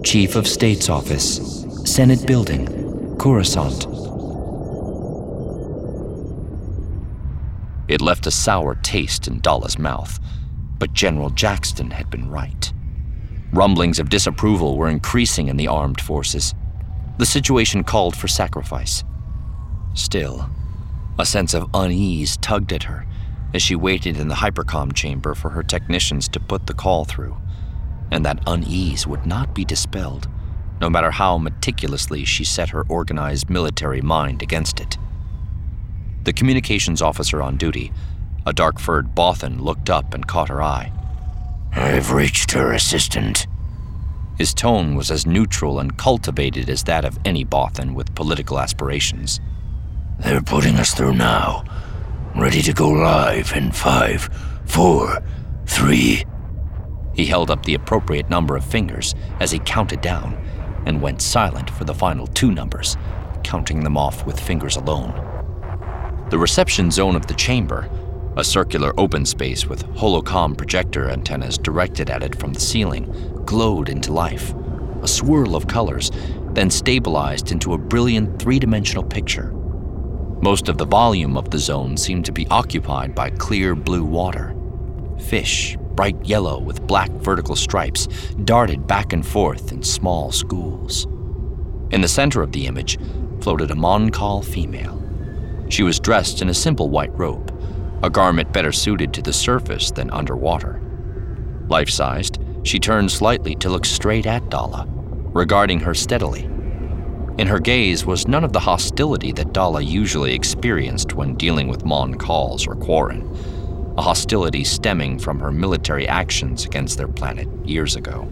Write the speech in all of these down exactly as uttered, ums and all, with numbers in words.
Chief of State's Office, Senate Building, Coruscant. It left a sour taste in Dalla's mouth, but General Jackson had been right. Rumblings of disapproval were increasing in the armed forces. The situation called for sacrifice. Still, a sense of unease tugged at her as she waited in the hypercom chamber for her technicians to put the call through. And that unease would not be dispelled, no matter how meticulously she set her organized military mind against it. The communications officer on duty, a dark-furred Bothan, looked up and caught her eye. I've reached her, Assistant. His tone was as neutral and cultivated as that of any Bothan with political aspirations. They're putting us through now. Ready to go live in five, four, three. He held up the appropriate number of fingers as he counted down and went silent for the final two numbers, counting them off with fingers alone. The reception zone of the chamber, a circular open space with holocom projector antennas directed at it from the ceiling, glowed into life, a swirl of colors, then stabilized into a brilliant three-dimensional picture. Most of the volume of the zone seemed to be occupied by clear blue water. Fish, bright yellow with black vertical stripes, darted back and forth in small schools. In the center of the image floated a Mon Cal female. She was dressed in a simple white robe, a garment better suited to the surface than underwater. Life-sized, she turned slightly to look straight at Dalla, regarding her steadily. In her gaze was none of the hostility that Dalla usually experienced when dealing with Mon Cals or Quarren, a hostility stemming from her military actions against their planet years ago.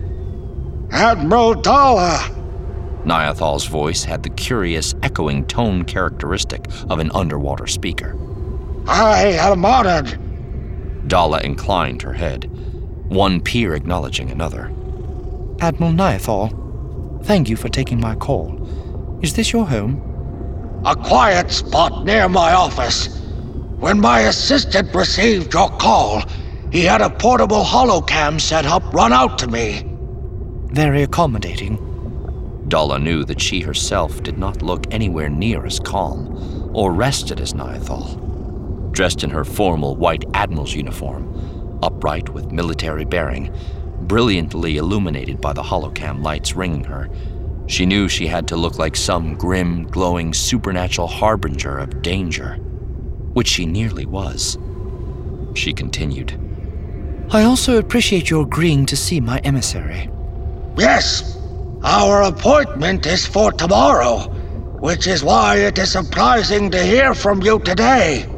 Admiral Dalla! Niathal's voice had the curious, echoing tone characteristic of an underwater speaker. I am honored. Dalla inclined her head, one peer acknowledging another. Admiral Niathal, thank you for taking my call. Is this your home? A quiet spot near my office. When my assistant received your call, he had a portable holocam set up run out to me. Very accommodating. Dalla knew that she herself did not look anywhere near as calm or rested as Niathal. Dressed in her formal white admiral's uniform, upright with military bearing, brilliantly illuminated by the holocam lights ringing her, she knew she had to look like some grim, glowing supernatural harbinger of danger, which she nearly was. She continued. I also appreciate your agreeing to see my emissary. Yes, our appointment is for tomorrow, which is why it is surprising to hear from you today.